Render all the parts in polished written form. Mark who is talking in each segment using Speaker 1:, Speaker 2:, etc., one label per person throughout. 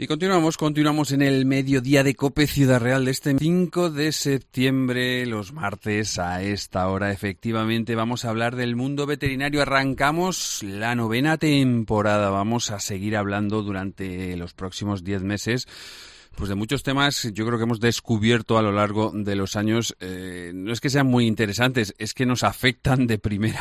Speaker 1: Y continuamos en el mediodía de COPE Ciudad Real de este 5 de septiembre, los martes a esta hora. Efectivamente, vamos a hablar del mundo veterinario. Arrancamos la 9ª temporada. Vamos a seguir hablando durante los próximos 10 meses. Pues de muchos temas yo creo que hemos descubierto a lo largo de los años, no es que sean muy interesantes, es que nos afectan de primera.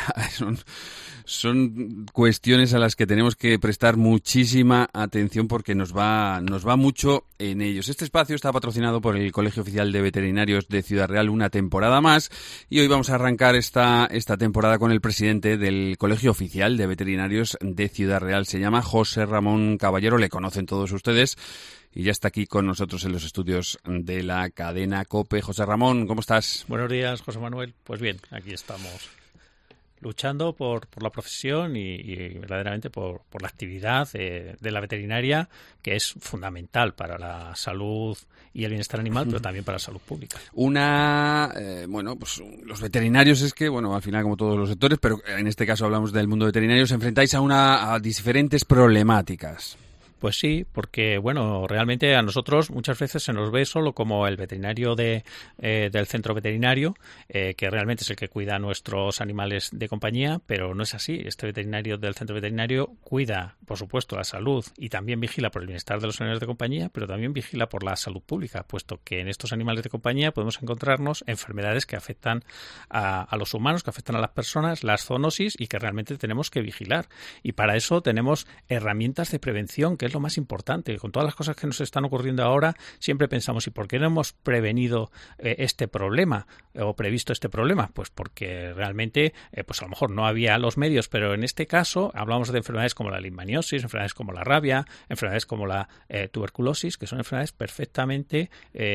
Speaker 1: Son cuestiones a las que tenemos que prestar muchísima atención porque nos va mucho en ellos. Este espacio está patrocinado por el Colegio Oficial de Veterinarios de Ciudad Real una temporada más y hoy vamos a arrancar esta temporada con el presidente del Colegio Oficial de Veterinarios de Ciudad Real. Se llama José Ramón Caballero, le conocen todos ustedes. Y ya está aquí con nosotros en los estudios de la cadena COPE. José Ramón, ¿cómo estás?
Speaker 2: Buenos días, José Manuel. Pues bien, aquí estamos luchando por la profesión y verdaderamente por la actividad de la veterinaria, que es fundamental para la salud y el bienestar animal, pero también para la salud pública.
Speaker 1: Pues los veterinarios es que, al final como todos los sectores, pero en este caso hablamos del mundo veterinario, os enfrentáis a diferentes problemáticas.
Speaker 2: Pues sí, porque realmente a nosotros muchas veces se nos ve solo como el veterinario del centro veterinario, que realmente es el que cuida a nuestros animales de compañía, pero no es así. Este veterinario del centro veterinario cuida, por supuesto, la salud y también vigila por el bienestar de los animales de compañía, pero también vigila por la salud pública, puesto que en estos animales de compañía podemos encontrarnos enfermedades que afectan a los humanos, que afectan a las personas, las zoonosis, y que realmente tenemos que vigilar. Y para eso tenemos herramientas de prevención, que es lo más importante. Con todas las cosas que nos están ocurriendo ahora, siempre pensamos, ¿y por qué no hemos prevenido este problema o previsto este problema? Pues porque realmente, pues a lo mejor no había los medios, pero en este caso hablamos de enfermedades como la leishmaniosis, enfermedades como la rabia, enfermedades como la tuberculosis, que son enfermedades perfectamente,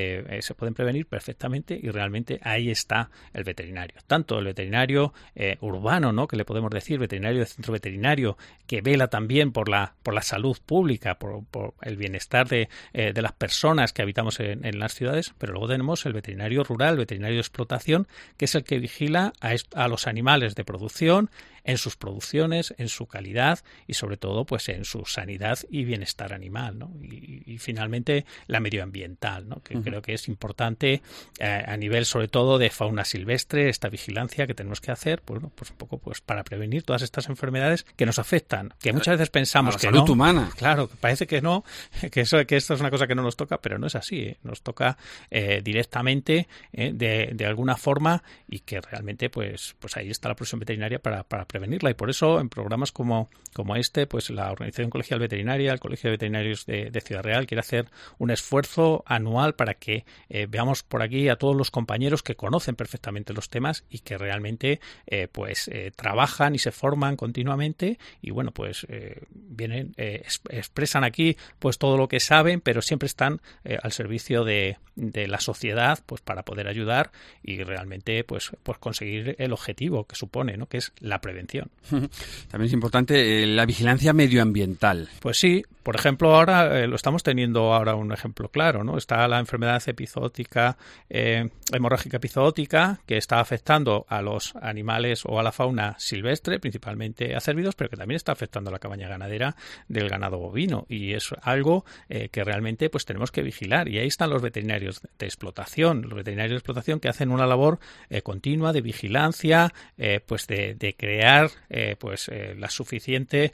Speaker 2: se pueden prevenir perfectamente, y realmente ahí está el veterinario. Tanto el veterinario urbano, ¿no?, que le podemos decir, veterinario de centro veterinario, que vela también por la salud pública, por el bienestar de las personas que habitamos en las ciudades, pero luego tenemos el veterinario rural, veterinario de explotación, que es el que vigila a los animales de producción, en sus producciones, en su calidad y sobre todo pues en su sanidad y bienestar animal, ¿no? Y finalmente la medioambiental, ¿no?, que creo que es importante a nivel sobre todo de fauna silvestre, esta vigilancia que tenemos que hacer, pues un poco pues para prevenir todas estas enfermedades que nos afectan, que muchas veces pensamos que no.
Speaker 1: La salud humana.
Speaker 2: Claro, parece que no, que esto es una cosa que no nos toca, pero no es así, ¿eh? Nos toca directamente de alguna forma, y que realmente pues ahí está la profesión veterinaria para prevenirla. Y por eso en programas como este, pues la Organización Colegial Veterinaria, el Colegio de Veterinarios de Ciudad Real, quiere hacer un esfuerzo anual para que veamos por aquí a todos los compañeros que conocen perfectamente los temas y que realmente trabajan y se forman continuamente y vienen, expresan aquí pues todo lo que saben, pero siempre están al servicio de la sociedad, pues para poder ayudar y realmente pues conseguir el objetivo que supone, ¿no?, que es la prevención.
Speaker 1: También es importante la vigilancia medioambiental.
Speaker 2: Pues sí, por ejemplo, ahora lo estamos teniendo un ejemplo claro, ¿no? Está la enfermedad epizootica, hemorrágica epizootica, que está afectando a los animales o a la fauna silvestre, principalmente a cérvidos, pero que también está afectando a la cabaña ganadera del ganado bovino, y es algo que realmente pues tenemos que vigilar. Y ahí están los veterinarios de explotación, que hacen una labor continua de vigilancia, de crear el suficiente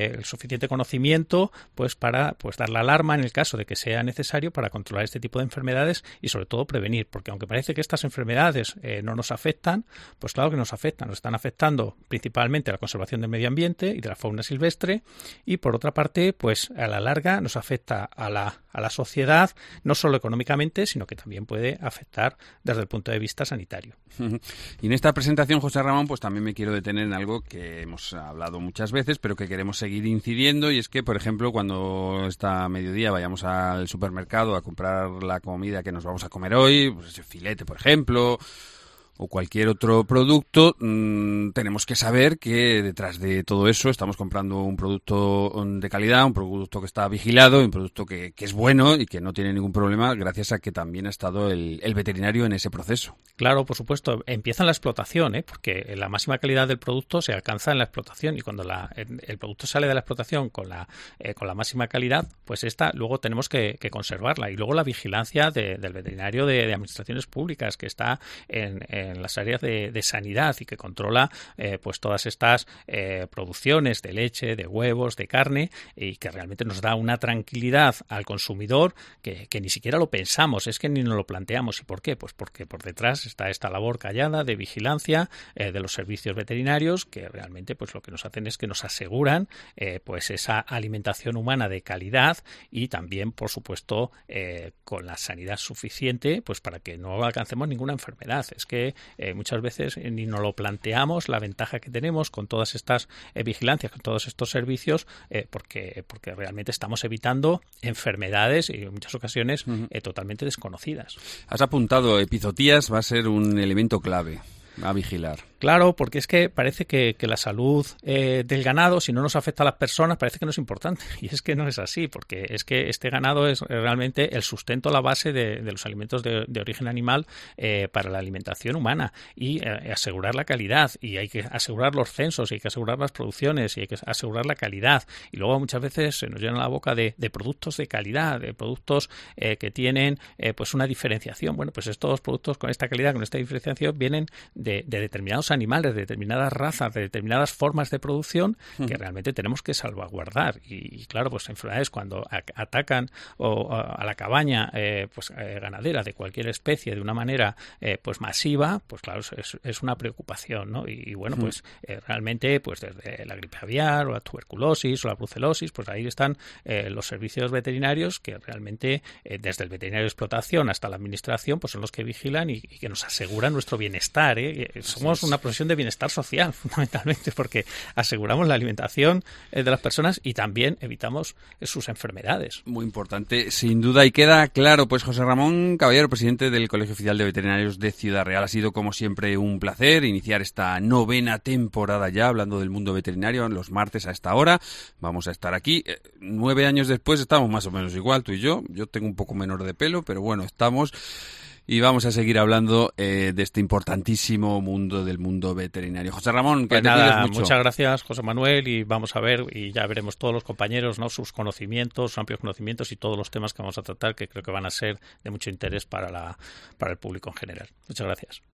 Speaker 2: conocimiento pues para dar la alarma en el caso de que sea necesario para controlar este tipo de enfermedades y sobre todo prevenir, porque aunque parece que estas enfermedades no nos afectan, pues claro que nos afectan, nos están afectando principalmente a la conservación del medio ambiente y de la fauna silvestre, y por otra parte pues a la larga nos afecta a la sociedad, no solo económicamente, sino que también puede afectar desde el punto de vista sanitario.
Speaker 1: Y en esta presentación, José Ramón, pues también me quiero detener en algo que hemos hablado muchas veces, pero que queremos seguir incidiendo, y es que, por ejemplo, cuando está mediodía vayamos al supermercado a comprar la comida que nos vamos a comer hoy, pues ese filete, por ejemplo, o cualquier otro producto, tenemos que saber que detrás de todo eso estamos comprando un producto de calidad, un producto que está vigilado, un producto que es bueno y que no tiene ningún problema gracias a que también ha estado el veterinario en ese proceso.
Speaker 2: Claro, por supuesto. Empieza en la explotación, porque la máxima calidad del producto se alcanza en la explotación, y cuando el producto sale de la explotación con la máxima calidad, pues luego tenemos que conservarla. Y luego la vigilancia del veterinario de administraciones públicas, que está en las áreas de sanidad y que controla pues todas estas producciones de leche, de huevos, de carne, y que realmente nos da una tranquilidad al consumidor que ni siquiera lo pensamos, es que ni nos lo planteamos. ¿Y por qué? Pues porque por detrás está esta labor callada de vigilancia de los servicios veterinarios, que realmente pues lo que nos hacen es que nos aseguran pues esa alimentación humana de calidad, y también por supuesto con la sanidad suficiente pues para que no alcancemos ninguna enfermedad. Es que muchas veces ni nos lo planteamos la ventaja que tenemos con todas estas vigilancias, con todos estos servicios, porque realmente estamos evitando enfermedades y en muchas ocasiones totalmente desconocidas.
Speaker 1: Has apuntado, epizotías va a ser un elemento clave a vigilar.
Speaker 2: Claro, porque es que parece que la salud del ganado, si no nos afecta a las personas, parece que no es importante. Y es que no es así, porque es que este ganado es realmente el sustento, la base de los alimentos de origen animal para la alimentación humana, y asegurar la calidad. Y hay que asegurar los censos, y hay que asegurar las producciones, y hay que asegurar la calidad. Y luego muchas veces se nos llena la boca de productos de calidad, de productos que tienen pues una diferenciación. Bueno, pues estos productos con esta calidad, con esta diferenciación, vienen de determinados animales, de determinadas razas, de determinadas formas de producción que realmente tenemos que salvaguardar. Y claro, pues enfermedades cuando atacan a la cabaña ganadera de cualquier especie de una manera pues masiva, pues claro, es una preocupación, ¿no? Y bueno, pues realmente pues desde la gripe aviar o la tuberculosis o la brucelosis, pues ahí están los servicios veterinarios que realmente desde el veterinario de explotación hasta la administración pues son los que vigilan y que nos aseguran nuestro bienestar. Somos una profesión de bienestar social, fundamentalmente, porque aseguramos la alimentación de las personas y también evitamos sus enfermedades.
Speaker 1: Muy importante, sin duda, y queda claro. Pues José Ramón Caballero, presidente del Colegio Oficial de Veterinarios de Ciudad Real, ha sido como siempre un placer iniciar esta 9ª temporada ya, hablando del mundo veterinario, los martes a esta hora. Vamos a estar aquí. 9 años después estamos más o menos igual, tú y yo. Yo tengo un poco menor de pelo, pero bueno, estamos... Y vamos a seguir hablando de este importantísimo mundo del mundo veterinario. José Ramón, que te cuides mucho.
Speaker 2: Muchas gracias, José Manuel, y vamos a ver, y ya veremos todos los compañeros, ¿no? Sus conocimientos, sus amplios conocimientos y todos los temas que vamos a tratar, que creo que van a ser de mucho interés para el público en general. Muchas gracias.